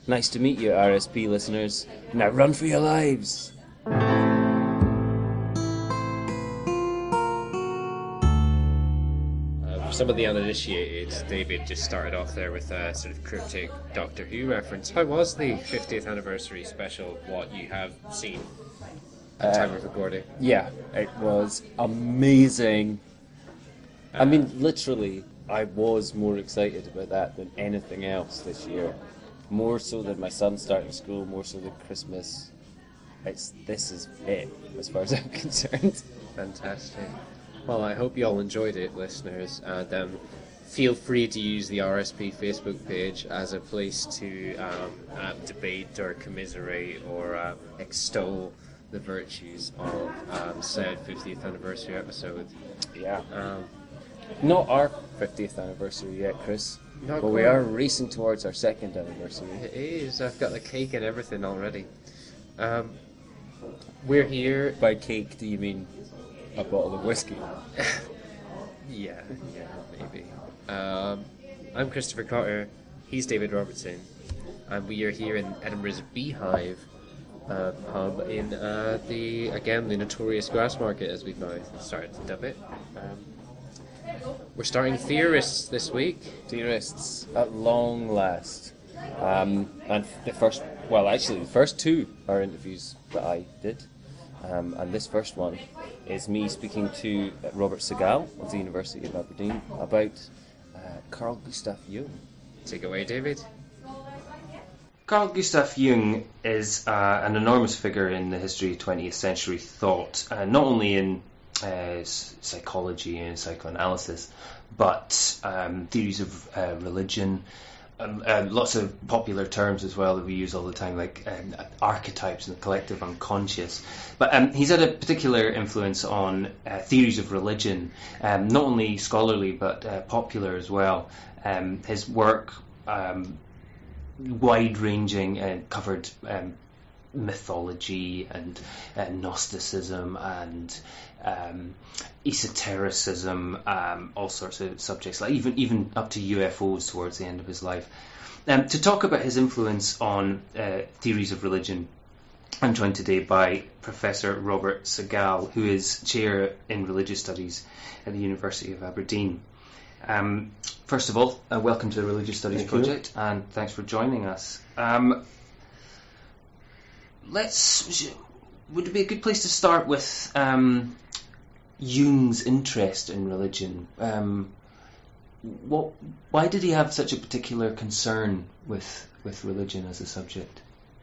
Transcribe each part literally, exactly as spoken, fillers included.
Nice to meet you, R S P listeners. Now run for your lives! Uh, for some of the uninitiated, David just started off there with a sort of cryptic Doctor Who reference. How was the fiftieth anniversary special, what you have seen at the time of recording? Yeah, it was amazing. I mean, literally, I was more excited about that than anything else this year. More so than my son starting school, more so than Christmas. It's This is it, as far as I'm concerned. Fantastic. Well, I hope you all enjoyed it, listeners, and um, feel free to use the R S P Facebook page as a place to um, uh, debate or commiserate or uh, extol the virtues of um, said fiftieth anniversary episode. Yeah. Um, Not our fiftieth anniversary yet, Chris. Not but we quite. are racing towards our second anniversary. It is. I've got the cake and everything already. Um, we're here. By cake, do you mean a bottle of whiskey? Yeah, yeah, maybe. Um, I'm Christopher Cotter. He's David Robertson, and we are here in Edinburgh's Beehive uh, pub in uh, the again the notorious Grassmarket, as we've now started to dub it. Um, we're starting Theorists this week. Theorists, at long last. Um, and the first, well, actually, the first two are interviews that I did. Um, and this first one is me speaking to Robert Segal of the University of Aberdeen about uh, Carl Gustav Jung. Take away, David. Carl Gustav Jung is uh, an enormous figure in the history of twentieth century thought, uh, not only in uh, s- psychology and psychoanalysis, but um, theories of uh, religion, um, uh, lots of popular terms as well that we use all the time, like um, archetypes and the collective unconscious. But um, he's had a particular influence on uh, theories of religion, um, not only scholarly but uh, popular as well. Um, his work, um, wide-ranging, and covered um, mythology and uh, Gnosticism and um, esotericism, um, all sorts of subjects, like even even up to U F Os towards the end of his life. Um, to talk about his influence on uh, theories of religion, I'm joined today by Professor Robert Segal, who is Chair in Religious Studies at the University of Aberdeen. Um, first of all, uh, welcome to the Religious Studies Thank Project, you. And thanks for joining us. Um, let's. Would it be a good place to start with um, Jung's interest in religion? Um, what? Why did he have such a particular concern with with religion as a subject?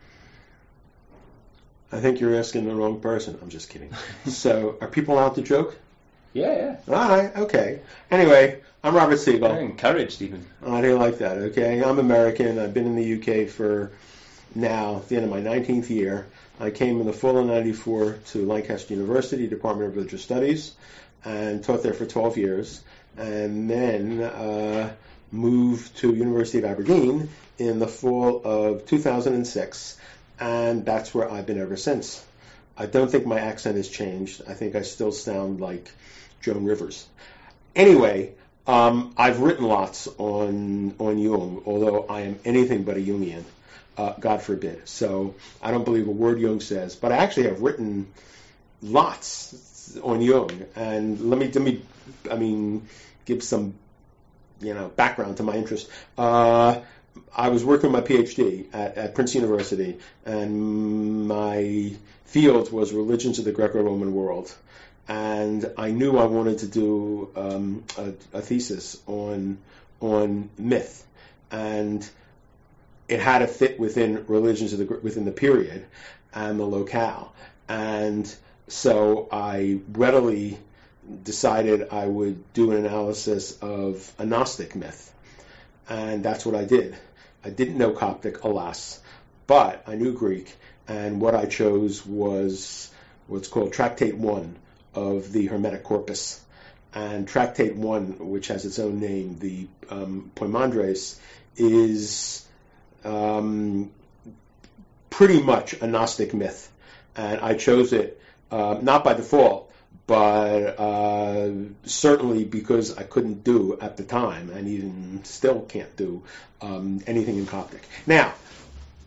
I think you're asking the wrong person. I'm just kidding. So, are people allowed to joke? Yeah, yeah. All right, okay. Anyway, I'm Robert Very Segal. encouraged, even. I didn't like that, okay? I'm American. I've been in the U K for now, the end of my nineteenth year. I came in the fall of ninety-four to Lancaster University, Department of Religious Studies, and taught there for twelve years. And then uh, moved to University of Aberdeen in the fall of two thousand six. And that's where I've been ever since. I don't think my accent has changed. I think I still sound like Joan Rivers. Anyway, um, I've written lots on on Jung, although I am anything but a Jungian, uh, God forbid. So I don't believe a word Jung says. But I actually have written lots on Jung. And let me, let me I mean, give some, you know, background to my interest. Uh, I was working my PhD at, at Princeton University, and my field was religions of the Greco-Roman world. And I knew I wanted to do um, a, a thesis on on myth, and it had to fit within religions of the within the period and the locale. And so I readily decided I would do an analysis of a Gnostic myth. And that's what I did. I didn't know Coptic, alas, but I knew Greek, and what I chose was what's called Tractate One of the Hermetic Corpus. And Tractate One, which has its own name, the um, Poimandres, is um, pretty much a Gnostic myth, and I chose it uh, not by default, but uh, certainly because I couldn't do at the time, and even still can't do um, anything in Coptic. Now,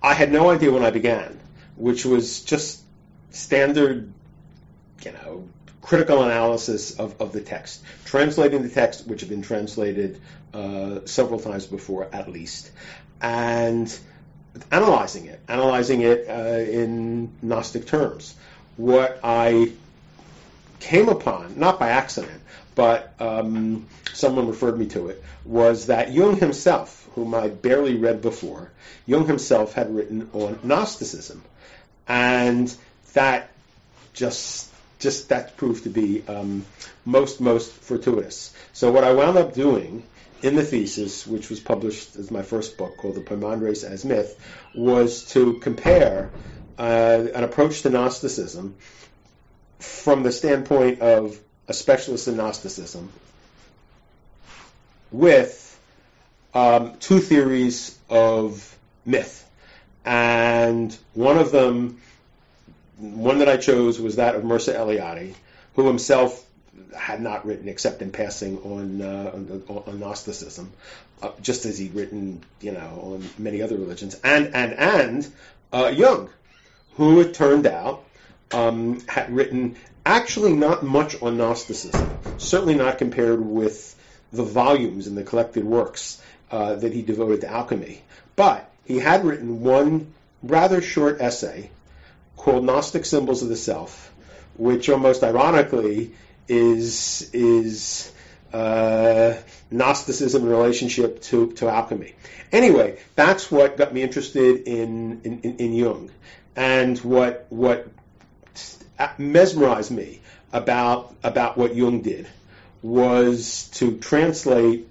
I had no idea when I began, which was just standard, you know, critical analysis of, of the text, translating the text, which had been translated uh, several times before at least, and analyzing it, analyzing it uh, in Gnostic terms. What I came upon, not by accident, but um, someone referred me to it, was that Jung himself, whom I barely read before, Jung himself had written on Gnosticism, and that just just that proved to be um, most most fortuitous. So what I wound up doing in the thesis, which was published as my first book called The Poimandres as Myth, was to compare uh, an approach to Gnosticism from the standpoint of a specialist in Gnosticism with um, two theories of myth. And one of them, one that I chose, was that of Mircea Eliade, who himself had not written except in passing on uh, on, on Gnosticism, uh, just as he'd written, you know, on many other religions, and and and uh, Jung, who it turned out um, had written actually not much on Gnosticism, certainly not compared with the volumes and the collected works uh, that he devoted to alchemy, but he had written one rather short essay called Gnostic Symbols of the Self, which almost ironically is is uh, Gnosticism in relationship to, to alchemy. Anyway, that's what got me interested in in, in, in Jung, and what what mesmerized me about about what Jung did was to translate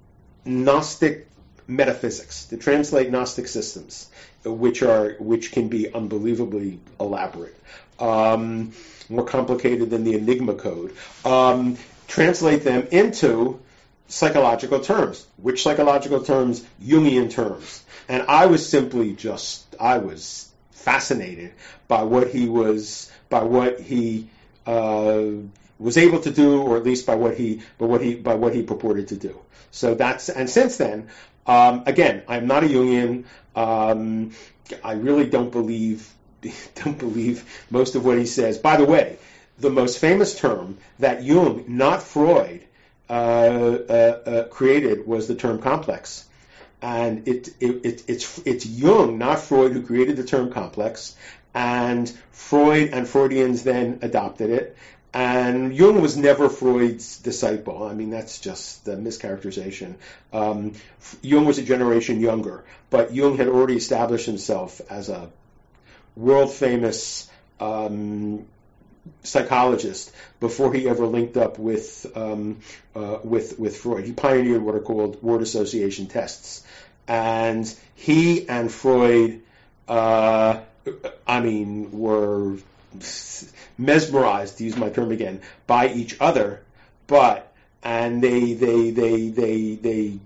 Gnostic metaphysics, to translate Gnostic systems, which are which can be unbelievably elaborate, um, more complicated than the Enigma code. Um, translate them into psychological terms. Which psychological terms? Jungian terms. And I was simply just, I was fascinated by what he was, by what he uh, was able to do, or at least by what he, by what he, by what he purported to do. So that's, and since then, um, again, I'm not a Jungian. Um, I really don't believe, don't believe most of what he says. By the way, the most famous term that Jung, not Freud, uh, uh, uh, created was the term complex. And it, it, it, it's, it's Jung, not Freud, who created the term complex. And Freud and Freudians then adopted it. And Jung was never Freud's disciple. I mean, that's just the mischaracterization. Um, Jung was a generation younger, but Jung had already established himself as a world-famous um, psychologist before he ever linked up with um, uh, with with Freud. He pioneered what are called word association tests, and he and Freud, uh, I mean, were mesmerized, to use my term again, by each other, but and they they they they they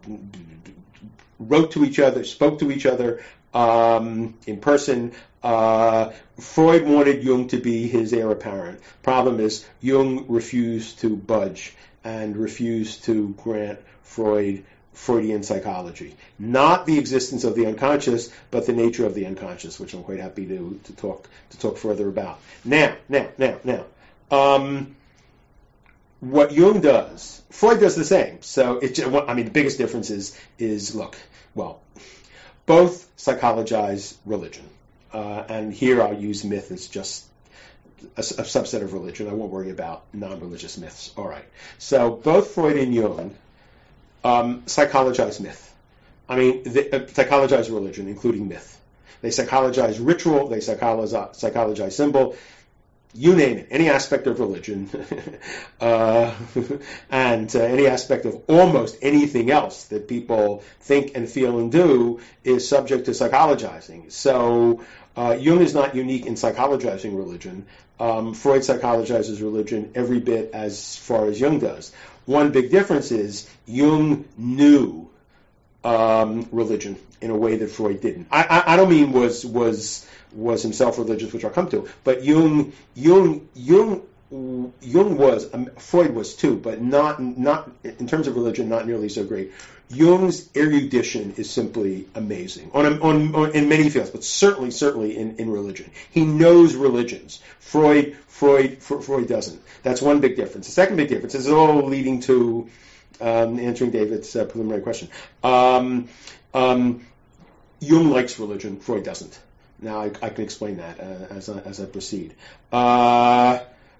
wrote to each other, spoke to each other um, in person. Uh, Freud wanted Jung to be his heir apparent. Problem is, Jung refused to budge and refused to grant Freud Freudian psychology. Not the existence of the unconscious, but the nature of the unconscious, which I'm quite happy to, to talk to talk further about. Now, now, now, now. Um, what Jung does, Freud does the same. So, it, I mean, the biggest difference is, is look, well, both psychologize religion. Uh, and here I'll use myth as just a, a subset of religion. I won't worry about non-religious myths. All right. So both Freud and Jung um, psychologize myth. I mean, they uh, psychologize religion, including myth. They psychologize ritual. They psychologize, psychologize symbol. You name it, any aspect of religion, uh, and uh, any aspect of almost anything else that people think and feel and do is subject to psychologizing. So uh, Jung is not unique in psychologizing religion. Um, Freud psychologizes religion every bit as far as Jung does. One big difference is Jung knew um, religion in a way that Freud didn't. I, I, I don't mean was was was himself religious, which I'll come to, but Jung Jung Jung Jung was um, Freud was too, but not not in terms of religion, not nearly so great. Jung's erudition is simply amazing on, on, on in many fields, but certainly, certainly in, in religion. He knows religions. Freud, Freud, Freud doesn't. That's one big difference. The second big difference is all leading to um, answering David's uh, preliminary question. Um, um, Jung likes religion. Freud doesn't. Now I, I can explain that uh, as I, as I proceed. Uh,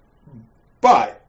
but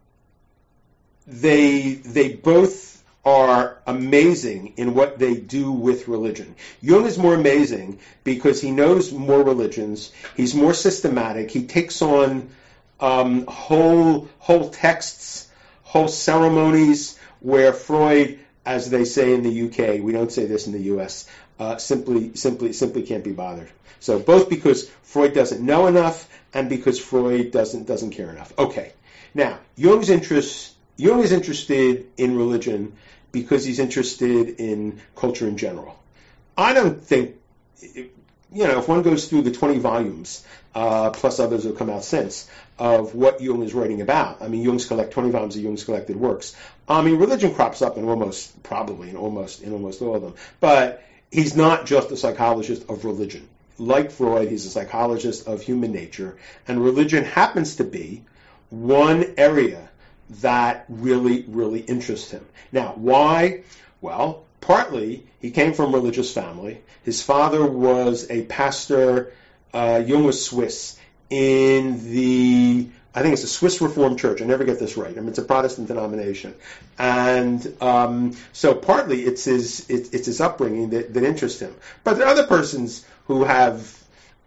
they they both are amazing in what they do with religion. Jung is more amazing because he knows more religions. He's more systematic. He takes on um, whole whole texts, whole ceremonies, where Freud, as they say in the U K, we don't say this in the U S, uh, simply simply simply can't be bothered. So both because Freud doesn't know enough and because Freud doesn't doesn't care enough. Okay, now Jung's interest Jung is interested in religion because he's interested in culture in general. I don't think, you know, if one goes through the twenty volumes, uh, plus others have come out since, of what Jung is writing about. I mean, Jung's collect twenty volumes of Jung's collected works. I mean, religion crops up in almost, probably in almost, in almost all of them. But he's not just a psychologist of religion. Like Freud, he's a psychologist of human nature, and religion happens to be one area that really, really interests him. Now, why? Well, partly he came from a religious family. His father was a pastor. Uh, Jung was Swiss in the, I think it's a Swiss Reformed Church. I never get this right. I mean, it's a Protestant denomination, and um, so partly it's his it, it's his upbringing that, that interests him. But there are other persons who have,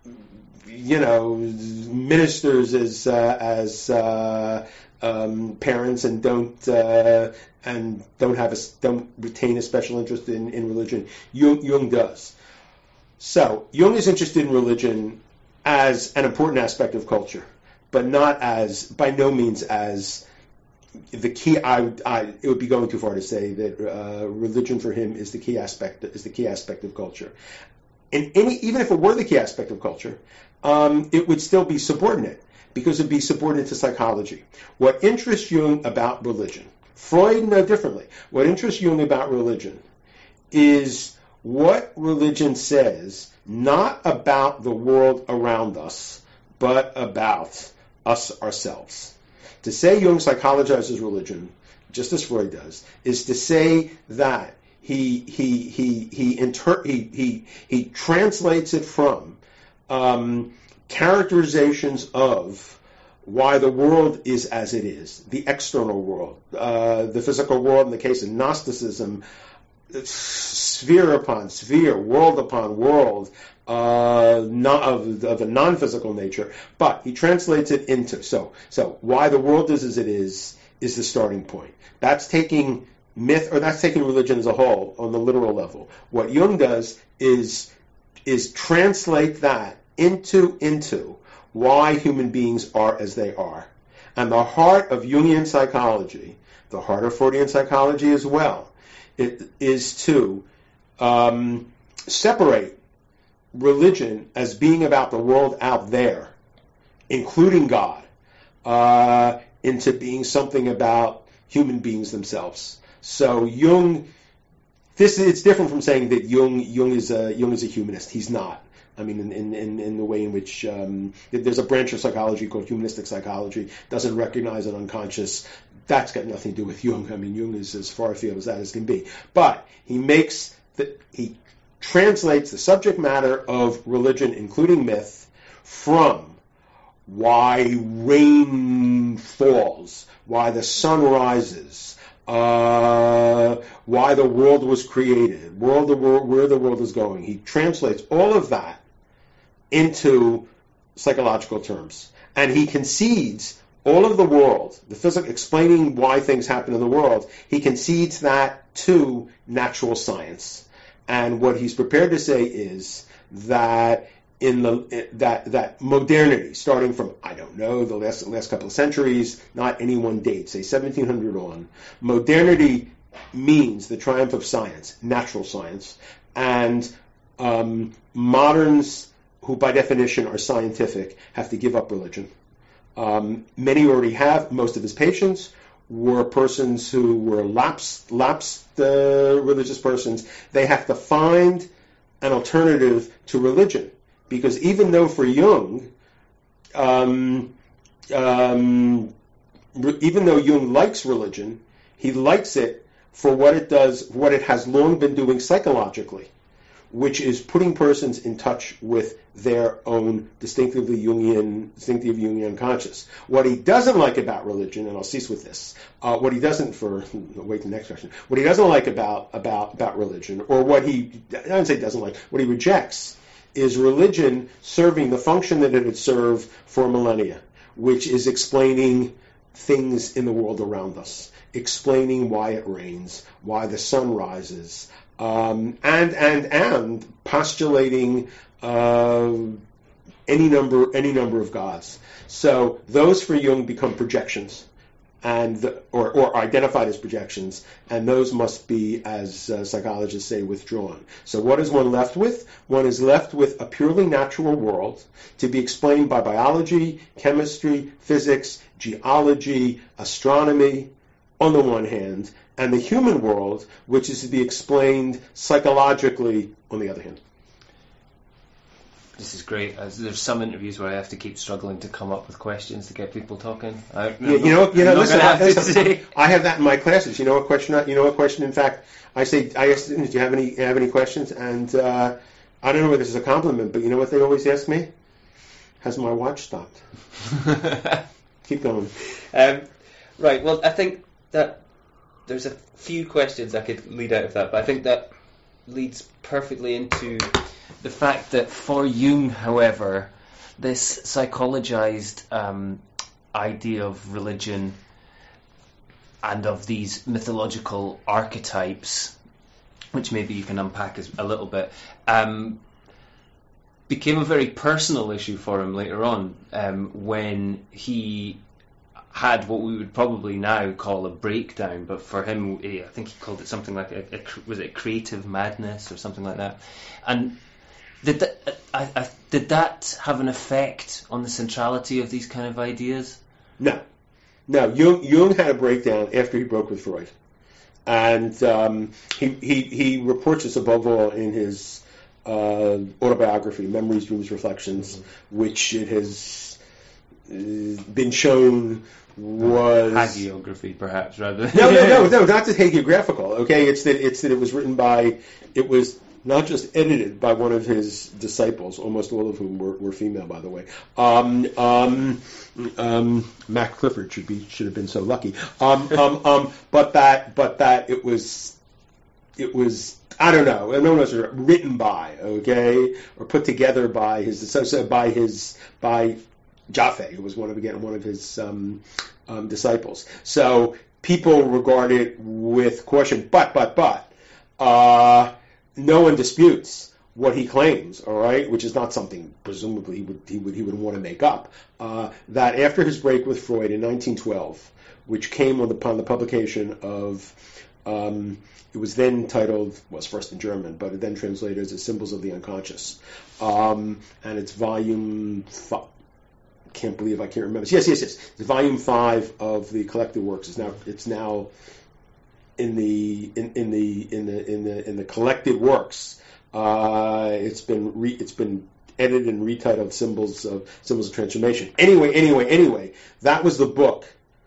you know, ministers as uh, as uh, um, parents and don't uh, and don't have a, don't retain a special interest in, in religion. Jung, Jung does. So Jung is interested in religion as an important aspect of culture, but not as, by no means as the key. I would, I, it would be going too far to say that uh, religion for him is the key aspect is the key aspect of culture. And any, even if it were the key aspect of culture, um, it would still be subordinate, because it would be subordinate to psychology. What interests Jung about religion, Freud no differently. What interests Jung about religion is what religion says, not about the world around us, but about us ourselves. To say Jung psychologizes religion, just as Freud does, is to say that he he he he inter- he, he he translates it from um, characterizations of why the world is as it is, the external world, uh, the physical world. In the case of Gnosticism, sphere upon sphere, world upon world, uh, not of, of a non-physical nature, but he translates it into, so, so why the world is as it is, is the starting point. That's taking myth, or that's taking religion as a whole on the literal level. What Jung does is, is translate that into, into why human beings are as they are. And the heart of Jungian psychology, the heart of Freudian psychology as well, it is to um, separate religion as being about the world out there, including God, uh, into being something about human beings themselves. So Jung, this it's different from saying that Jung Jung is a Jung is a humanist. He's not. I mean, in in, in the way in which um, there's a branch of psychology called humanistic psychology, doesn't recognize an unconscious. That's got nothing to do with Jung. I mean, Jung is as far afield as that as can be. But he makes the he translates the subject matter of religion, including myth, from why rain falls, why the sun rises, uh, why the world was created, world, the world, where the world is going. He translates all of that into psychological terms, and he concedes all of the world, the physics, explaining why things happen in the world. He concedes that to natural science. And what he's prepared to say is that in the that that modernity, starting from, I don't know, the last last couple of centuries, not any one date, say seventeen hundred on, modernity means the triumph of science, natural science, and um, moderns, who by definition are scientific, have to give up religion. Um, many already have. Most of his patients were persons who were lapsed, lapsed uh, religious persons. They have to find an alternative to religion. Because even though for Jung, um, um, re- even though Jung likes religion, he likes it for what it does, what it has long been doing psychologically, which is putting persons in touch with their own distinctively Jungian, distinctive Jungian conscious. What he doesn't like about religion, and I'll cease with this, uh, what he doesn't, for, wait to the next question, what he doesn't like about, about, about religion, or what he, I don't say doesn't like, what he rejects, is religion serving the function that it had served for millennia, which is explaining things in the world around us, explaining why it rains, why the sun rises, um, and and and postulating uh, any number any number of gods. So those for Jung become projections, and the, or or identified as projections, and those must be, as uh, psychologists say, withdrawn. So what is one left with? One is left with a purely natural world to be explained by biology, chemistry, physics, geology, astronomy, on the one hand, and the human world, which is to be explained psychologically, on the other hand. This is great. As there's some interviews where I have to keep struggling to come up with questions to get people talking. I, Yeah, you know, you know. I'm not Listen, gonna have I, to listen say. I have that in my classes. You know what question? I- You know what question? In fact, I say, I ask students, "Do you have any have any questions?" And uh, I don't know whether this is a compliment, but you know what they always ask me? Has my watch stopped? Keep going. Um, right, well, I think that there's a few questions I could lead out of that, but I think that leads perfectly into The fact that for Jung, however, this psychologized um, idea of religion and of these mythological archetypes, which maybe you can unpack as, a little bit, um, became a very personal issue for him later on, um, when he had what we would probably now call a breakdown, but for him, I think he called it something like a, a was it creative madness or something like that, and. Did that, I, I, did that have an effect on the centrality of these kind of ideas? No, no. Jung, Jung had a breakdown after he broke with Freud, and um, he, he he reports this above all in his uh, autobiography, Memories, Dreams, Reflections, mm-hmm. which it has uh, been shown was hagiography, perhaps, rather. no, no, no, no, not the hagiographical. Okay, it's that it's that it was written by it was. Not just edited by one of his disciples, almost all of whom were, were female, by the way. Um, um, um, Mac Clifford should be should have been so lucky. Um, um, um, but that but that it was it was I don't know. No one was written by okay or put together by his so by his by Jaffe, who was one of again one of his um, um, disciples. So people regard it with caution. But but but. Uh, No one disputes what he claims, all right, which is not something presumably he would he would he would want to make up. Uh, that after his break with Freud in nineteen twelve, which came upon the publication of, um, it was then titled, was first in German, but it then translated as Symbols of the Unconscious, um, and it's volume. Five, can't believe I can't remember. Yes, yes, yes. It's volume five of the collected works. It's now it's now. In the in, in the in the in the in the collected works, uh, it's been re, it's been edited and retitled Symbols of Symbols of Transformation. Anyway, anyway, anyway, that was the book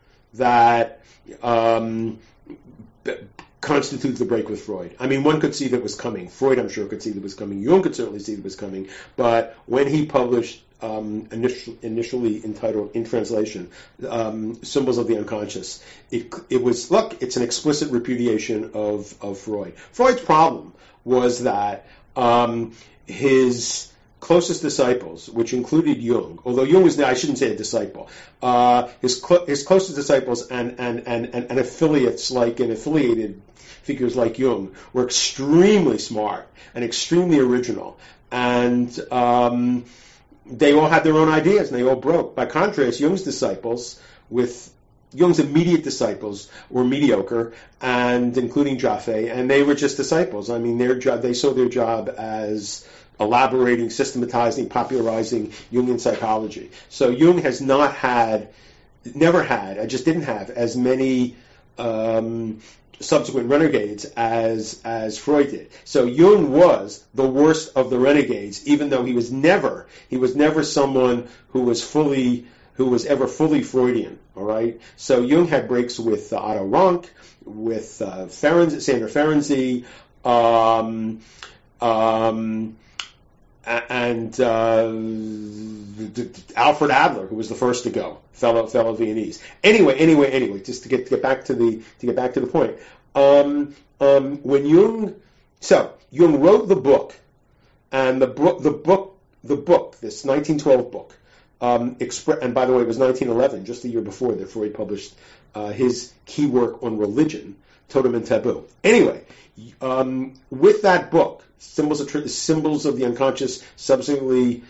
that um, b- constitutes the break with Freud. I mean, one could see that was coming. Freud, I'm sure, could see that was coming. Jung could certainly see that was coming. But when he published. Um, initial, initially entitled in translation, um, Symbols of the Unconscious. It, it was, look, it's an explicit repudiation of, of Freud. Freud's problem was that um, his closest disciples, which included Jung, although Jung was, I shouldn't say a disciple, uh, his cl- his closest disciples and, and, and, and, and affiliates like, and affiliated figures like Jung were extremely smart and extremely original. And, um, they all had their own ideas, and they all broke. By contrast, Jung's disciples, with Jung's immediate disciples, were mediocre, and including Jaffe, and they were just disciples. I mean, their job, they saw their job as elaborating, systematizing, popularizing Jungian psychology. So Jung has not had never had, I just didn't have as many um, subsequent renegades as as Freud did. So Jung was the worst of the renegades, even though he was never he was never someone who was fully who was ever fully Freudian. All right. So Jung had breaks with uh, Otto Rank, with uh, Ferenczi, Sandor Ferenczi, um, um, and uh, Alfred Adler, who was the first to go, fellow fellow Viennese. Anyway, anyway, anyway, just to get to get back to the to get back to the point. Um, um, when Jung, so Jung wrote the book, and the book, the book, the book, this nineteen twelve book, um, expre- and by the way, it was nineteen eleven, just the year before that Freud published uh, his key work on religion, Totem and Taboo. Anyway, um, with that book, Symbols of Tr- Symbols of the Unconscious, subsequently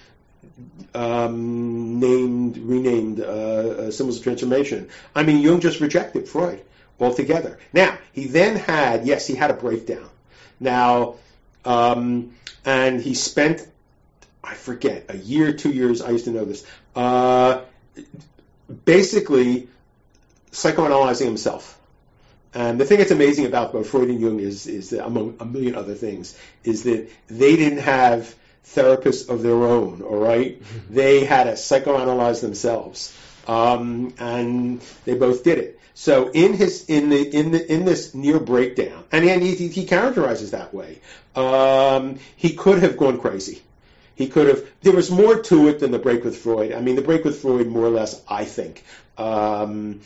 um, named, renamed uh, uh, Symbols of Transformation. I mean, Jung just rejected Freud altogether. Now, he then had, yes, he had a breakdown. Now, um, and he spent, I forget, a year, two years, I used to know this, uh, basically psychoanalyzing himself. And the thing that's amazing about both Freud and Jung is, is that, among a million other things, is that they didn't have therapists of their own, all right? Mm-hmm. They had to psychoanalyze themselves. Um, and they both did it. So in his in the in the in this near breakdown, and he he, he characterizes that way. Um, he could have gone crazy. He could have. There was more to it than the break with Freud. I mean, the break with Freud, more or less, I think, um,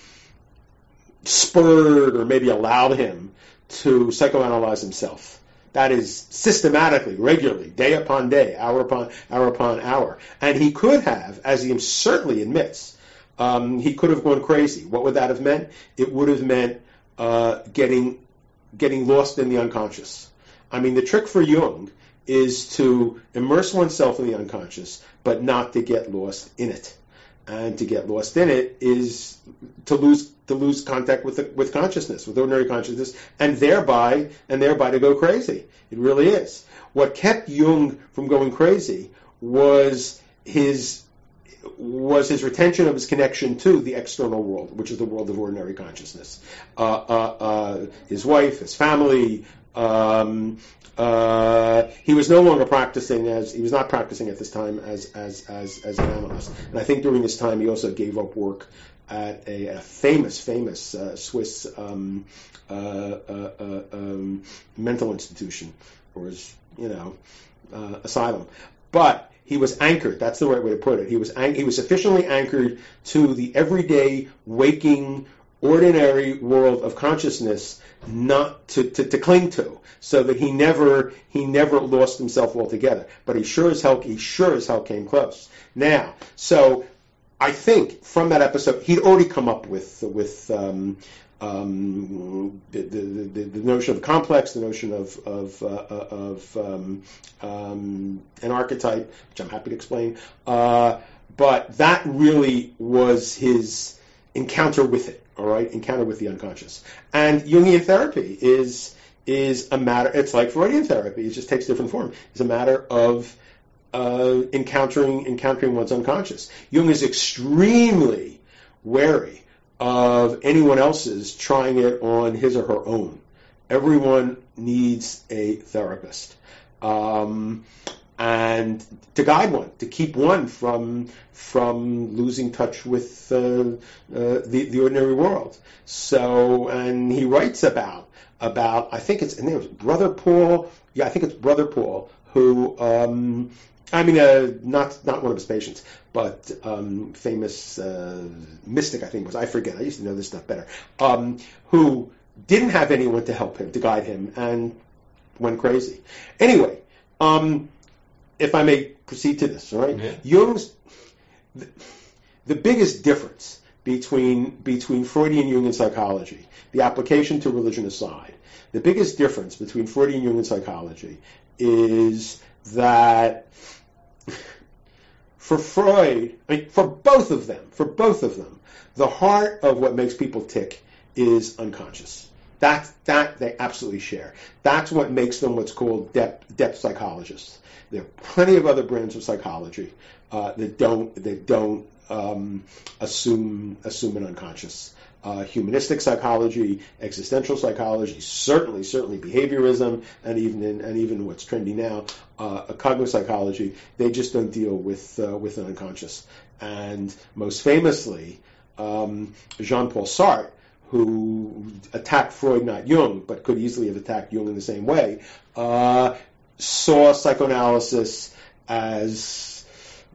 spurred or maybe allowed him to psychoanalyze himself. That is systematically, regularly, day upon day, hour upon hour upon hour, and he could have, as he certainly admits. Um, he could have gone crazy. What would that have meant? It would have meant uh, getting getting lost in the unconscious. I mean, the trick for Jung is to immerse oneself in the unconscious, but not to get lost in it. And to get lost in it is to lose to lose contact with the, with consciousness, with ordinary consciousness, and thereby and thereby to go crazy. It really is. What kept Jung from going crazy was his. was his retention of his connection to the external world, which is the world of ordinary consciousness. Uh, uh, uh, his wife, his family. Um, uh, he was no longer practicing as he was not practicing at this time as as as as an analyst. And I think during this time he also gave up work at a, a famous famous uh, Swiss um, uh, uh, uh, um, mental institution, or his you know uh, asylum, but. He was anchored. That's the right way to put it. He was an- he was sufficiently anchored to the everyday, waking, ordinary world of consciousness, not to, to, to cling to, so that he never he never lost himself altogether. But he sure as hell he sure as hell came close. Now, so I think from that episode, he'd already come up with with. Um, Um, the, the, the, the notion of complex, the notion of of, uh, of um, um, an archetype, which I'm happy to explain. Uh, but that really was his encounter with it. All right, encounter with the unconscious. And Jungian therapy is is a matter. It's like Freudian therapy. It just takes different form. It's a matter of uh, encountering encountering one's unconscious. Jung is extremely wary of anyone else's trying it on his or her own. Everyone needs a therapist. Um, and to guide one, to keep one from from losing touch with uh, uh, the, the ordinary world. So, and he writes about, about I think it's, and it was Brother Paul, yeah, I think it's Brother Paul, who, um, I mean, uh, not not one of his patients, but um, famous uh, mystic, I think it was. I forget. I used to know this stuff better. Um, who didn't have anyone to help him, to guide him, and went crazy. Anyway, um, if I may proceed to this, all right? Yeah. Jung's the, the biggest difference between between Freudian Jungian psychology, the application to religion aside, the biggest difference between Freudian Jungian psychology is that for Freud, I mean, for both of them, for both of them, the heart of what makes people tick is unconscious. That that they absolutely share. That's what makes them what's called depth depth psychologists. There are plenty of other brands of psychology uh, that don't that don't um, assume assume an unconscious. Uh, humanistic psychology, existential psychology, certainly, certainly behaviorism, and even in, and even what's trendy now, uh, cognitive psychology. They just don't deal with uh, with an unconscious. And most famously, um, Jean-Paul Sartre, who attacked Freud, not Jung, but could easily have attacked Jung in the same way, uh, saw psychoanalysis as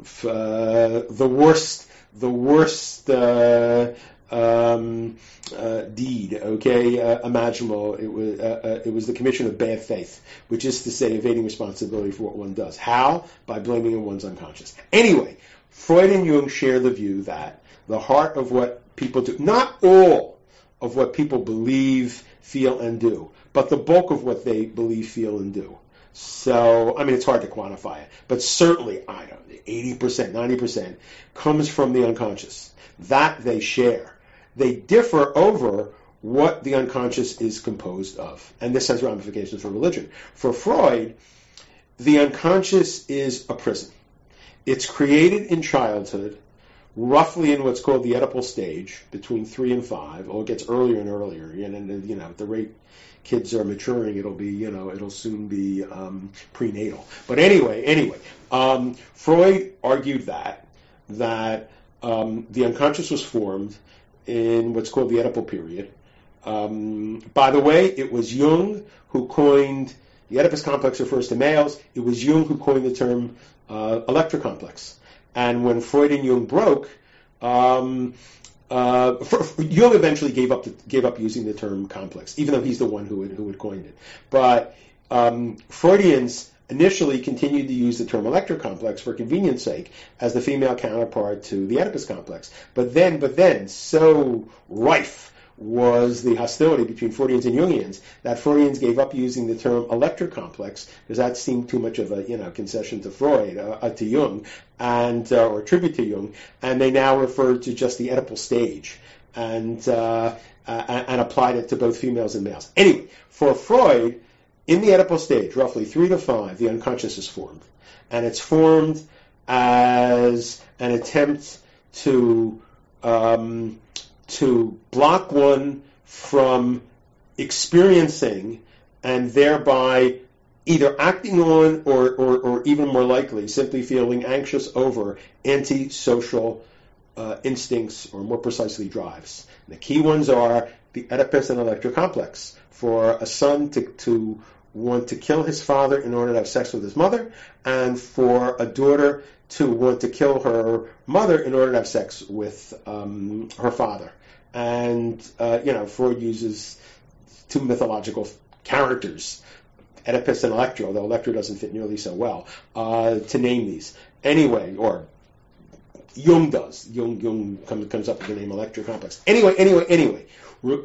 uh, the worst, the worst. Uh, Um, uh, deed, okay, uh, imaginable. It was uh, uh, it was the commission of bad faith, which is to say, evading responsibility for what one does. How? By blaming in one's unconscious. Anyway, Freud and Jung share the view that the heart of what people do, not all of what people believe, feel, and do, but the bulk of what they believe, feel, and do. So, I mean, it's hard to quantify it, but certainly, I don't know, eighty percent, ninety percent comes from the unconscious. That they share. They differ over what the unconscious is composed of. And this has ramifications for religion. For Freud, the unconscious is a prison. It's created in childhood, roughly in what's called the Oedipal stage, between three and five. Oh, it gets earlier and earlier. And, you know, at the rate kids are maturing, it'll be, you know, it'll soon be um, prenatal. But anyway, anyway, um, Freud argued that, that um, the unconscious was formed in what's called the Oedipal period. Um, by the way, it was Jung who coined, the Oedipus complex refers to males, it was Jung who coined the term uh, Electra complex. And when Freud and Jung broke, um, uh, for, for, Jung eventually gave up the, gave up using the term complex, even though he's the one who had, who had coined it. But um, Freudians initially continued to use the term Electra complex for convenience sake as the female counterpart to the Oedipus complex. But then, but then, so rife was the hostility between Freudians and Jungians that Freudians gave up using the term Electra complex because that seemed too much of a, you know, concession to Freud, uh, uh, to Jung, and uh, or tribute to Jung, and they now refer to just the Oedipal stage and uh, uh, and applied it to both females and males. Anyway, for Freud, in the Oedipal stage, roughly three to five, the unconscious is formed. And it's formed as an attempt to um, to block one from experiencing and thereby either acting on or, or, or even more likely, simply feeling anxious over antisocial uh, instincts, or more precisely, drives. And the key ones are the Oedipus and Electra complex. For a son to, to want to kill his father in order to have sex with his mother, and for a daughter to want to kill her mother in order to have sex with um, her father. And, uh, you know, Freud uses two mythological characters, Oedipus and Electra, although Electra doesn't fit nearly so well, uh, to name these. Anyway, or Jung does. Jung, Jung comes, comes up with the name Electra complex. Anyway, anyway, anyway. Re-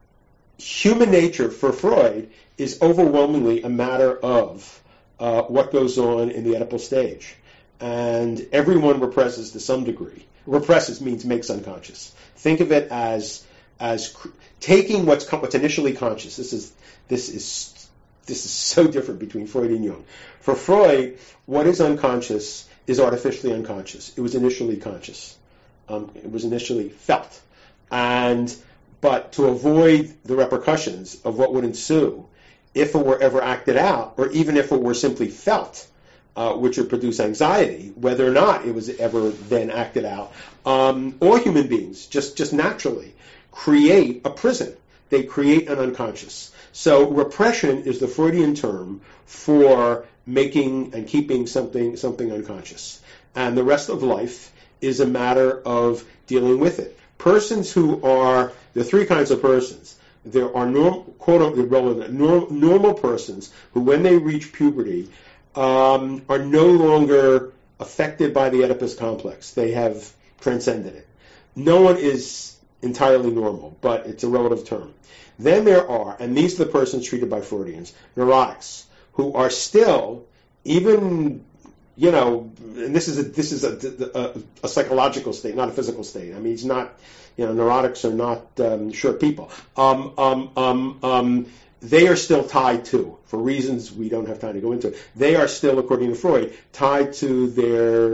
human nature for Freud is overwhelmingly a matter of uh, what goes on in the Oedipal stage. And everyone represses to some degree. Represses means makes unconscious. Think of it as as cr- taking what's con- what's initially conscious. This is this is this is so different between Freud and Jung. For Freud, what is unconscious is artificially unconscious. It was initially conscious. Um, it was initially felt. And but to avoid the repercussions of what would ensue if it were ever acted out, or even if it were simply felt, uh, which would produce anxiety, whether or not it was ever then acted out, um, all human beings, just, just naturally, create a prison. They create an unconscious. So repression is the Freudian term for making and keeping something something unconscious. And the rest of life is a matter of dealing with it. Persons who are, there are three kinds of persons. There are normal, quote unquote, relevant, norm, normal persons who, when they reach puberty, um, are no longer affected by the Oedipus complex. They have transcended it. No one is entirely normal, but it's a relative term. Then there are, and these are the persons treated by Freudians, neurotics, who are still, even, you know, and this is a, this is a, a, a psychological state, not a physical state. I mean, it's not, you know, neurotics are not um, short people. Um, um, um, um, they are still tied to, for reasons we don't have time to go into, they are still, according to Freud, tied to their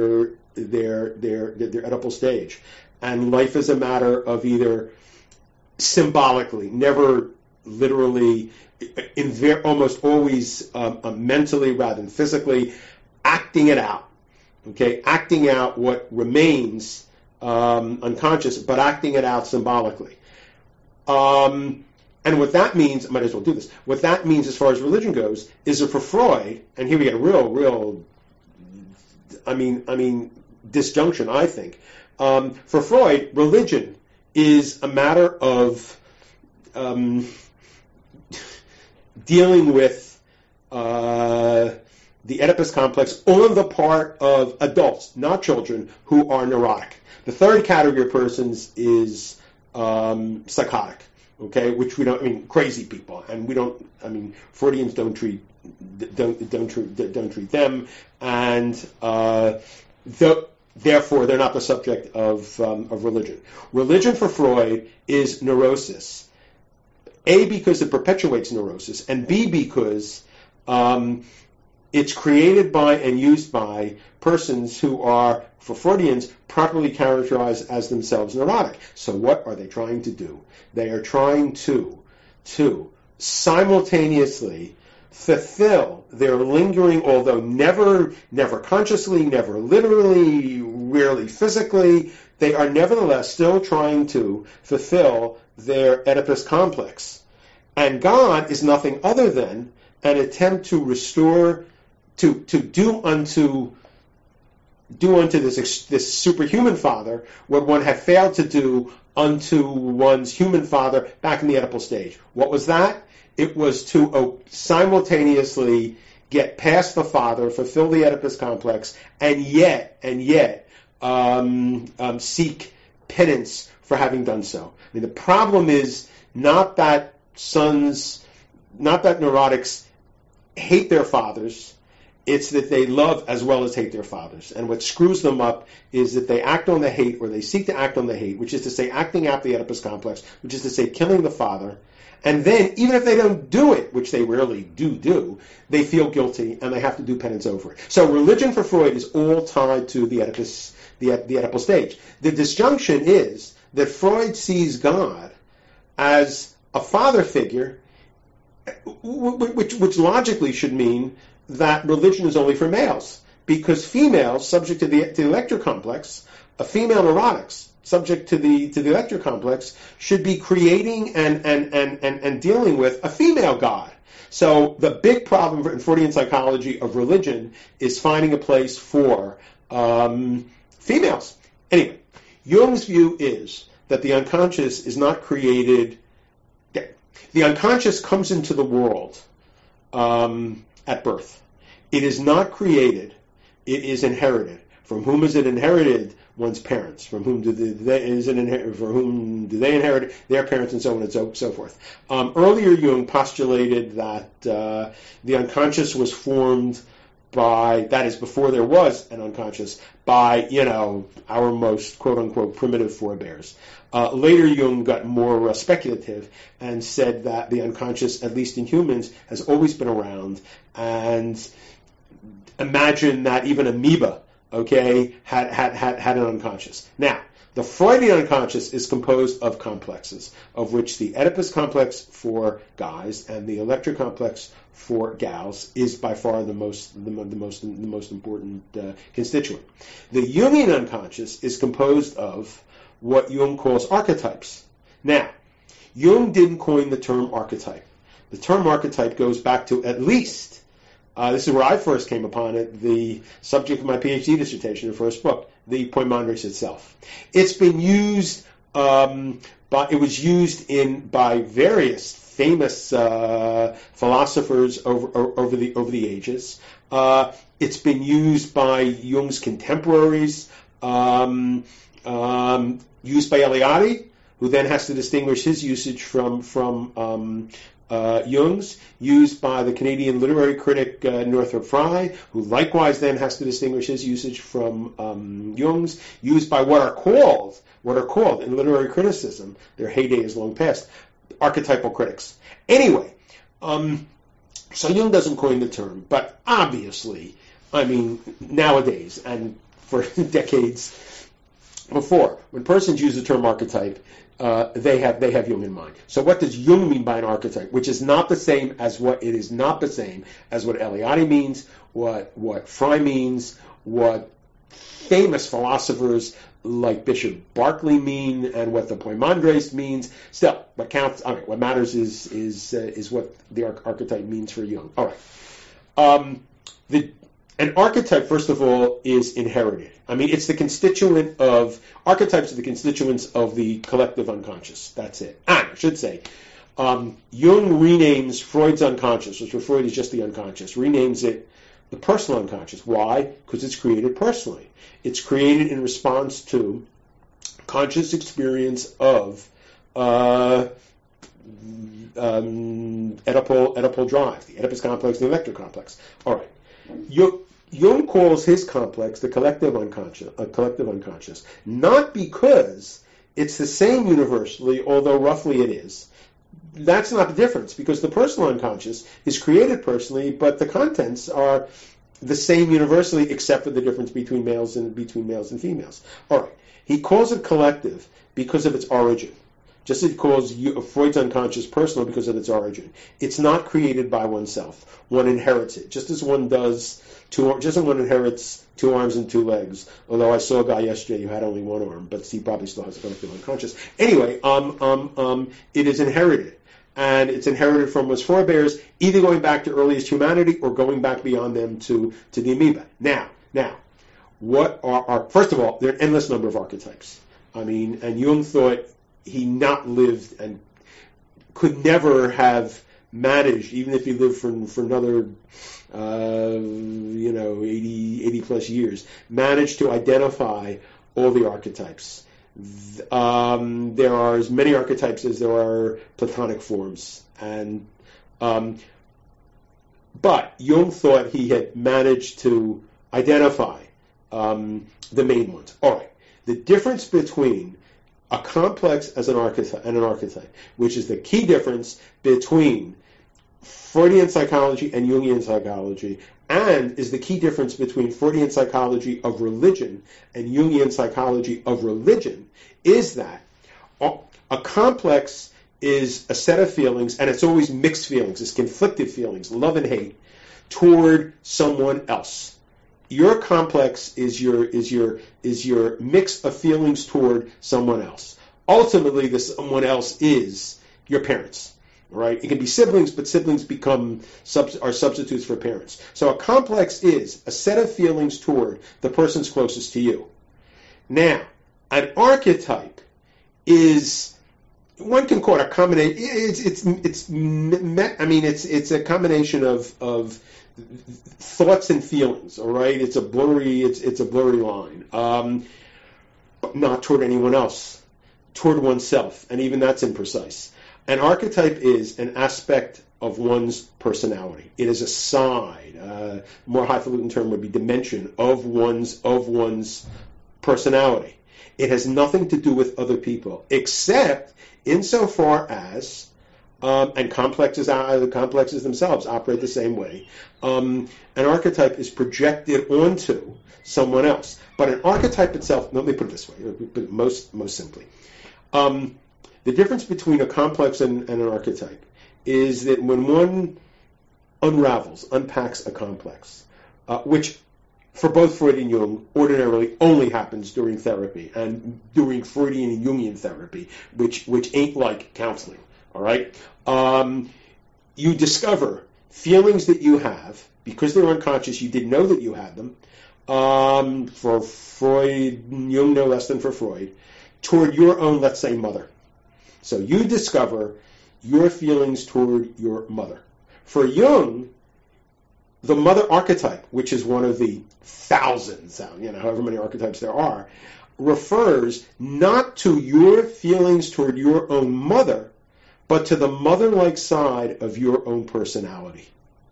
their their their Oedipal stage, and life is a matter of either symbolically, never literally, in ver- almost always um, uh, mentally rather than physically, acting it out. Okay, acting out what remains um, unconscious, but acting it out symbolically. Um, and what that means, I might as well do this. What that means, as far as religion goes, is that for Freud, and here we get a real, real, I mean, I mean, disjunction. I think um, for Freud, religion is a matter of um, dealing with uh, the Oedipus complex on the part of adults, not children, who are neurotic. The third category of persons is um, psychotic, okay, which we don't, I mean, crazy people, and we don't, I mean, Freudians don't treat, don't, don't treat, don't treat them, and uh, the, therefore they're not the subject of, um, of religion. Religion for Freud is neurosis, A, because it perpetuates neurosis, and B, because um, it's created by and used by persons who are, for Freudians, properly characterized as themselves neurotic. So what are they trying to do? They are trying to, to simultaneously fulfill their lingering, although never, never consciously, never literally, rarely physically, they are nevertheless still trying to fulfill their Oedipus complex. And God is nothing other than an attempt to restore, to, to do unto do unto this this superhuman father what one had failed to do unto one's human father back in the Oedipal stage. What was that? It was to uh, simultaneously get past the father, fulfill the Oedipus complex, and yet, and yet, um, um, seek penance for having done so. I mean, the problem is not that sons, not that neurotics hate their fathers. It's that they love as well as hate their fathers. And what screws them up is that they act on the hate, or they seek to act on the hate, which is to say acting out the Oedipus complex, which is to say killing the father. And then, even if they don't do it, which they rarely do do, they feel guilty and they have to do penance over it. So religion for Freud is all tied to the Oedipus, the, the Oedipal stage. The disjunction is that Freud sees God as a father figure, which, which logically should mean that religion is only for males, because females, subject to the to the Electra complex, a female neurotics, subject to the to the Electra complex, should be creating and and, and, and, and dealing with a female God. So the big problem in Freudian psychology of religion is finding a place for um, females. Anyway, Jung's view is that the unconscious is not created. The unconscious comes into the world um, at birth. It is not created, it is inherited. From whom is it inherited? One's parents. From whom do they, they is it inher- for whom do they inherit? Their parents, and so on and so, so forth. Um, earlier, Jung postulated that uh, the unconscious was formed by, that is, before there was an unconscious, by, you know, our most quote-unquote primitive forebears. Uh, later, Jung got more uh, speculative and said that the unconscious, at least in humans, has always been around, and imagine that even amoeba, okay, had, had, had, had an unconscious. Now, the Freudian unconscious is composed of complexes, of which the Oedipus complex for guys and the Electra complex for gals is by far the most the, the most the most important uh, constituent. The Jungian unconscious is composed of what Jung calls archetypes. Now, Jung didn't coin the term archetype. The term archetype goes back to at least, uh, this is where I first came upon it, the subject of my PhD dissertation, the first book, the Poimandres itself. It's been used, um, but it was used in by various famous uh, philosophers over, over the over the ages. Uh, it's been used by Jung's contemporaries. Um, um, used by Eliade, who then has to distinguish his usage from from um, uh, Jung's, used by the Canadian literary critic uh, Northrop Frye, who likewise then has to distinguish his usage from um, Jung's, used by what are called, what are called in literary criticism, their heyday is long past, archetypal critics. Anyway, um, so Jung doesn't coin the term, but obviously, I mean, nowadays, and for decades before. When persons use the term archetype, uh, they have they have Jung in mind. So what does Jung mean by an archetype? Which is not the same as what it is not the same as what Eliade means, what what Fry means, what famous philosophers like Bishop Berkeley mean, and what the Poimandres means. Still, what counts, okay, what matters is is uh, is what the arch- archetype means for Jung. All right. Um, the an archetype, first of all, is inherited. I mean, it's the constituent of archetypes are the constituents of the collective unconscious. That's it. And I should say, um, Jung renames Freud's unconscious, which for Freud is just the unconscious, renames it the personal unconscious. Why? Because it's created personally. It's created in response to conscious experience of uh, um, Oedipal, Oedipal drive, the Oedipus complex, the Electra complex. All right. Jung, Jung calls his complex the collective unconscious, a collective unconscious, not because it's the same universally, although roughly it is. That's not the difference, because the personal unconscious is created personally, but the contents are the same universally, except for the difference between males and between males and females. All right. He calls it collective because of its origin. Just as he calls Freud's unconscious personal because of its origin. It's not created by oneself. One inherits it, just as one does two. Just as one inherits two arms and two legs. Although I saw a guy yesterday who had only one arm, but he probably still has a collective unconscious. Anyway, um, um, um, it is inherited. And it's inherited from its forebears, either going back to earliest humanity or going back beyond them to, to the amoeba. Now, now, what are, are, first of all, there are an endless number of archetypes. I mean, and Jung thought he not lived and could never have managed, even if he lived for, for another, uh, you know, eighty, eighty plus years, managed to identify all the archetypes. Um, there are as many archetypes as there are Platonic forms, and um, but Jung thought he had managed to identify um, the main ones. All right, the difference between a complex as an archetype and an archetype, which is the key difference between Freudian psychology and Jungian psychology, and is the key difference between Freudian psychology of religion and Jungian psychology of religion, is that a complex is a set of feelings, and it's always mixed feelings, it's conflicted feelings, love and hate, toward someone else. Your complex is your is your is your mix of feelings toward someone else. Ultimately, the someone else is your parents. Right? It can be siblings, but siblings become sub- are substitutes for parents. So a complex is a set of feelings toward the person's closest to you. Now, an archetype is, one can call it a combination. It's it's it's I mean it's it's a combination of of thoughts and feelings. All right, it's a blurry it's it's a blurry line. Um, but not toward anyone else, toward oneself, and even that's imprecise. An archetype is an aspect of one's personality. It is a side. Uh, more highfalutin term would be dimension of one's of one's personality. It has nothing to do with other people, except insofar as um, and complexes uh, the complexes themselves operate the same way. Um, an archetype is projected onto someone else, but an archetype itself. Let me put it this way, most most simply. Um, The difference between a complex and, and an archetype is that when one unravels, unpacks a complex, uh, which for both Freud and Jung ordinarily only happens during therapy and during Freudian and Jungian therapy, which which ain't like counseling, all right? Um, you discover feelings that you have, because they're unconscious, you didn't know that you had them, um, for Freud, Jung no less than for Freud, toward your own, let's say, mother. So you discover your feelings toward your mother. For Jung, the mother archetype, which is one of the thousands, you know, however many archetypes there are, refers not to your feelings toward your own mother, but to the mother-like side of your own personality.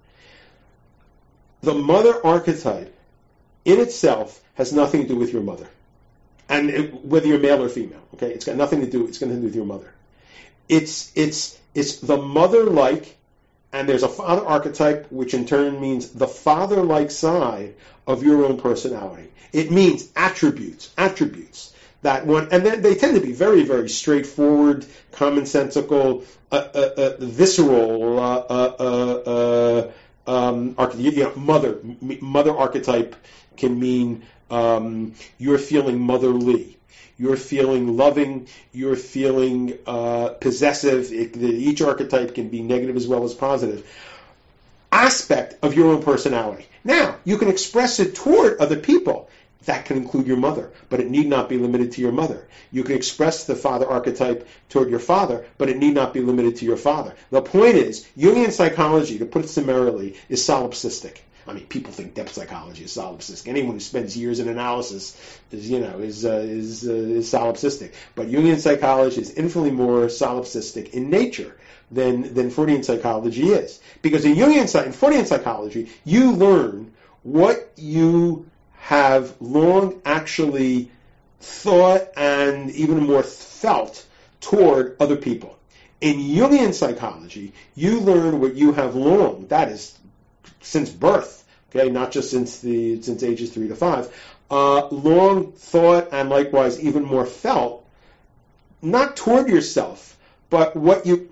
The mother archetype in itself has nothing to do with your mother. And it, whether you're male or female, okay, it's got nothing to do. It's got nothing to do with your mother. It's it's it's the mother-like and there's a father archetype, which in turn means the father-like side of your own personality. It means attributes, attributes that one, and they, they tend to be very, very straightforward, commonsensical, uh, uh, uh, visceral, uh, uh, uh, uh, um, arch- you know, mother, m- mother archetype can mean um, you're feeling motherly. You're feeling loving, you're feeling uh, possessive. It, the, each archetype can be negative as well as positive. Aspect of your own personality. Now, you can express it toward other people. That can include your mother, but it need not be limited to your mother. You can express the father archetype toward your father, but it need not be limited to your father. The point is, Jungian psychology, to put it summarily, is solipsistic. I mean, people think depth psychology is solipsistic. Anyone who spends years in analysis is, you know, is uh, is uh, is solipsistic. But Jungian psychology is infinitely more solipsistic in nature than than Freudian psychology is, because in Jungian in Freudian psychology, you learn what you have long actually thought and even more felt toward other people. In Jungian psychology, you learn what you have long, that is, since birth, okay, not just since the since ages three to five, uh, long thought and likewise even more felt, not toward yourself, but what you,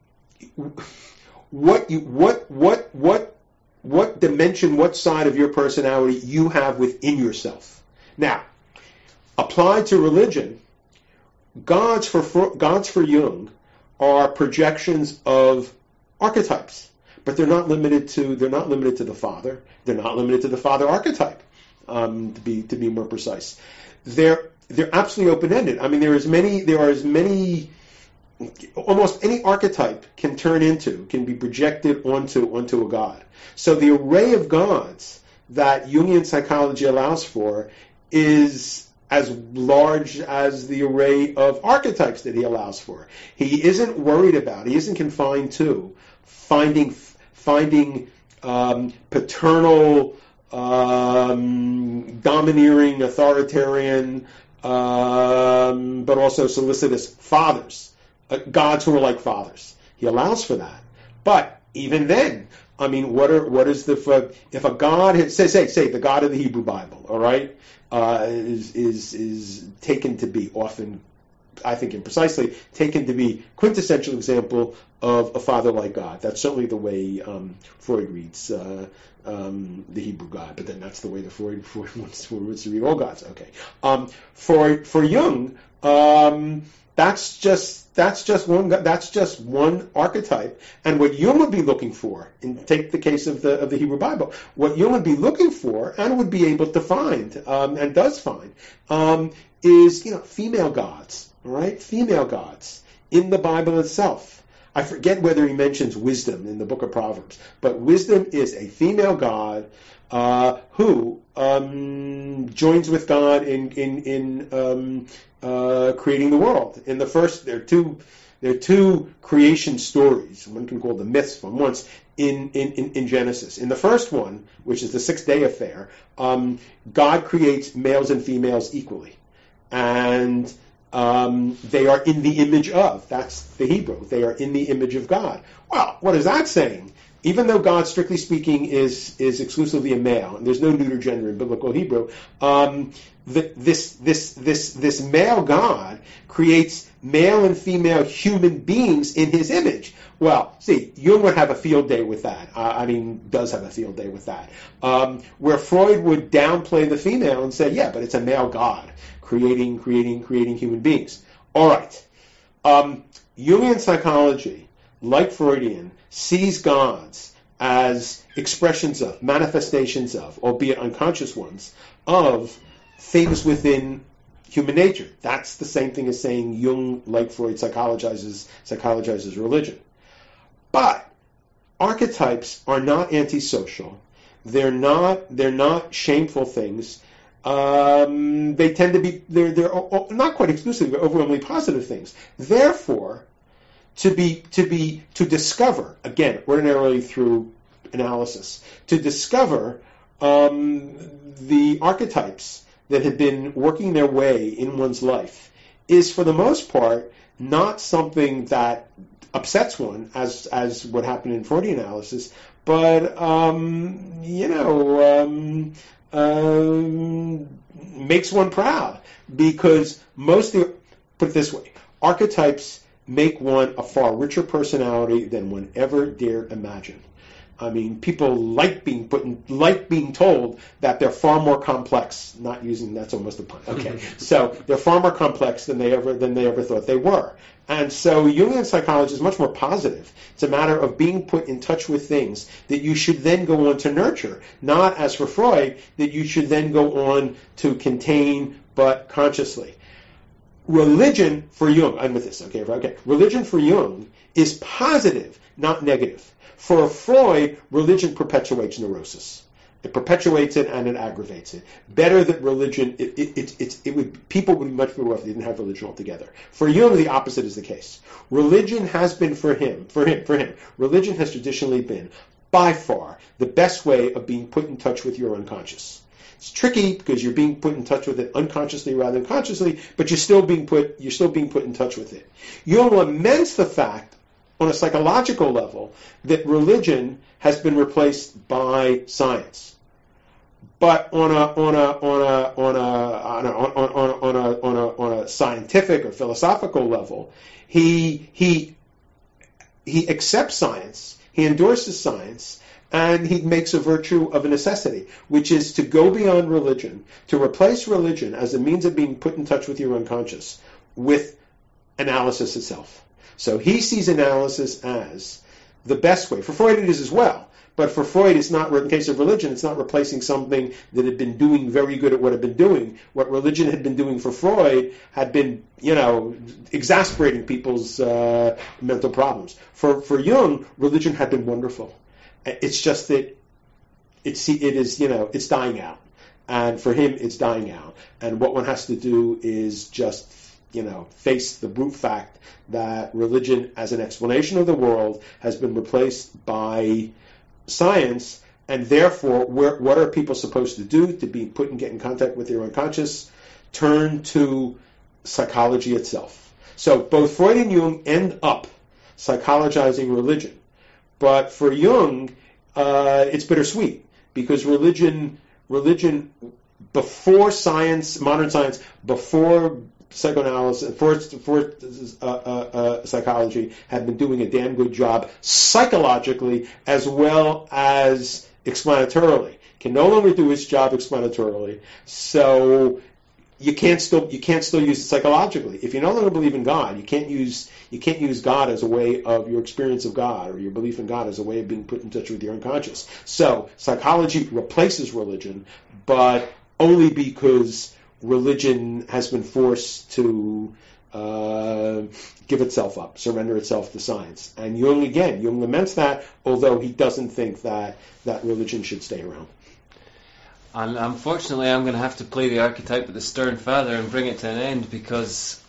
what you, what what what what dimension, what side of your personality you have within yourself. Now, applied to religion, gods for gods for Jung are projections of archetypes. But they're not limited to they're not limited to the father. They're not limited to the father archetype. Um, to be to be more precise, they're they're absolutely open ended. I mean, there is many there are as many almost any archetype can turn into can be projected onto onto a god. So the array of gods that Jungian psychology allows for is as large as the array of archetypes that he allows for. He isn't worried about. He isn't confined to finding. finding um, paternal, um, domineering, authoritarian, um, but also solicitous fathers, uh, gods who are like fathers. He allows for that. But even then, I mean, what are what is the if a god has, say say say the God of the Hebrew Bible, all right, uh, is is is taken to be often, I think imprecisely, taken to be quintessential example of a father-like God. That's certainly the way um, Freud reads uh, um, the Hebrew God, but then that's the way the Freud, Freud wants, wants to read all gods. Okay, um, for for Jung, um, that's just that's just one that's just one archetype, and what Jung would be looking for, and take the case of the of the Hebrew Bible, what Jung would be looking for and would be able to find um, and does find um, is you know female gods. All right, female gods in the Bible itself. I forget whether he mentions wisdom in the book of Proverbs, but wisdom is a female god uh, who um, joins with God in in in um, uh, creating the world. In the first, there are two there are two creation stories. One can call them myths from once in, in, in, in Genesis. In the first one, which is the six day affair, um, God creates males and females equally, and Um, they are in the image of. That's the Hebrew. They are in the image of God. Well, what is that saying? Even though God, strictly speaking, is is exclusively a male, and there's no neuter gender in biblical Hebrew, um, the, this this this this male God creates male and female human beings in His image. Well, see, Jung would have a field day with that. Uh, I mean, does have a field day with that. Um, where Freud would downplay the female and say, yeah, but it's a male God creating, creating, creating human beings. All right. Um, Jungian psychology, like Freudian, sees gods as expressions of, manifestations of, albeit unconscious ones, of things within human nature. That's the same thing as saying Jung, like Freud, psychologizes psychologizes religion. But archetypes are not antisocial. They're not they're not shameful things. Um, they tend to be they're they're not quite exclusively, but overwhelmingly positive things. Therefore, to be to be to discover, again, ordinarily through analysis, to discover um, the archetypes that have been working their way in one's life is for the most part not something that upsets one, as as what happened in Freudian analysis, but um, you know um, um, makes one proud, because most of the, put it this way, archetypes make one a far richer personality than one ever dared imagine. I mean, people like being put in, like being told that they're far more complex. Not using that's almost a pun. Okay, so they're far more complex than they ever than they ever thought they were. And so Jungian psychology is much more positive. It's a matter of being put in touch with things that you should then go on to nurture, not as for Freud that you should then go on to contain, but consciously. Religion for Jung, I'm with this. Okay, okay. Religion for Jung is positive, not negative. For Freud, religion perpetuates neurosis. It perpetuates it and it aggravates it. Better that religion, it, it, it, it, it would, people would be much better off if they didn't have religion altogether. For Jung, the opposite is the case. Religion has been for him, for him, for him, religion has traditionally been, by far, the best way of being put in touch with your unconscious. It's tricky because you're being put in touch with it unconsciously rather than consciously, but you're still being put, you're still being put in touch with it. Jung laments the fact, on a psychological level, that religion has been replaced by science. But on a on a on a on a on a on a on a on a, on a scientific or philosophical level, he he he accepts science, he endorses science, and he makes a virtue of a necessity, which is to go beyond religion, to replace religion as a means of being put in touch with your unconscious with analysis itself. So he sees analysis as the best way. For Freud it is as well. But for Freud, it's not, in the case of religion, it's not replacing something that had been doing very good at what it had been doing. What religion had been doing for Freud had been, you know, exasperating people's uh, mental problems. For for Jung, religion had been wonderful. It's just that it's, it is, you know, it's dying out. And for him, it's dying out. And what one has to do is just, you know, face the brute fact that religion as an explanation of the world has been replaced by science, and therefore, where, what are people supposed to do to be put and get in contact with their unconscious? Turn to psychology itself. So both Freud and Jung end up psychologizing religion. But for Jung, uh, it's bittersweet, because religion, religion before science, modern science, before psychoanalysis, for, for uh, uh, uh, psychology, had been doing a damn good job psychologically as well as explanatorily. Can no longer do its job explanatorily, so you can't still you can't still use it psychologically. If you no longer believe in God, you can't use you can't use God as a way of your experience of God, or your belief in God as a way of being put in touch with your unconscious. So psychology replaces religion, but only because religion has been forced to uh, give itself up, surrender itself to science. And Jung, again, Jung laments that, although he doesn't think that, that religion should stay around. And unfortunately, I'm going to have to play the archetype of the stern father and bring it to an end, because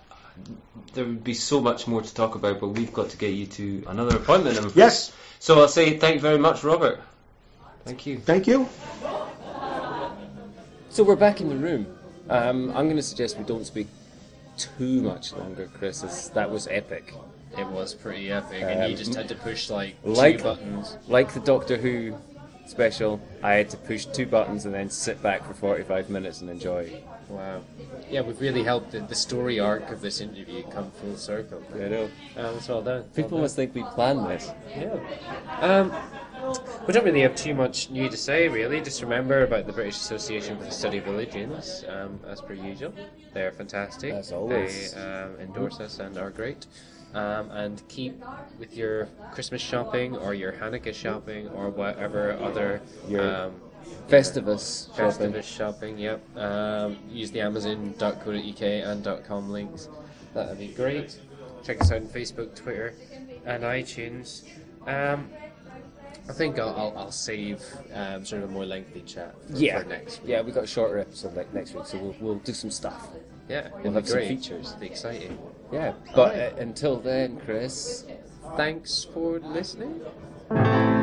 there would be so much more to talk about, but we've got to get you to another appointment. I'm afraid. Yes. So I'll say thank you very much, Robert. Thank you. Thank you. So we're back in the room. Um, I'm going to suggest we don't speak too much longer, Chris, as that was epic. It was pretty epic, and Um, you just had to push like, like- two buttons. Like the Doctor Who special, I had to push two buttons and then sit back for forty-five minutes and enjoy. Wow. Yeah, we've really helped the, the story arc of this interview come full circle. You know, Um, it's well done. people well must think we planned this. done. Yeah. Um, we don't really have too much new to say, really. Just remember about the British Association for the Study of Religions, um, as per usual. They're fantastic. As always. They um, endorse us and are great. Um, and keep with your Christmas shopping or your Hanukkah shopping or whatever other Your um, Festivus shopping. Festivus shopping, yep. Um, use the Amazon dot co dot U K and .com links. That would be great. Check us out on Facebook, Twitter, and iTunes. Um, I think I'll, I'll, I'll save um, sort of a more lengthy chat for, Yeah, for next week. yeah, we got a shorter episode like next week, so we'll we'll do some stuff. Yeah, We'll it'll have be some great. features. It'll be exciting. Yeah, but uh, until then, Chris. Thanks for listening.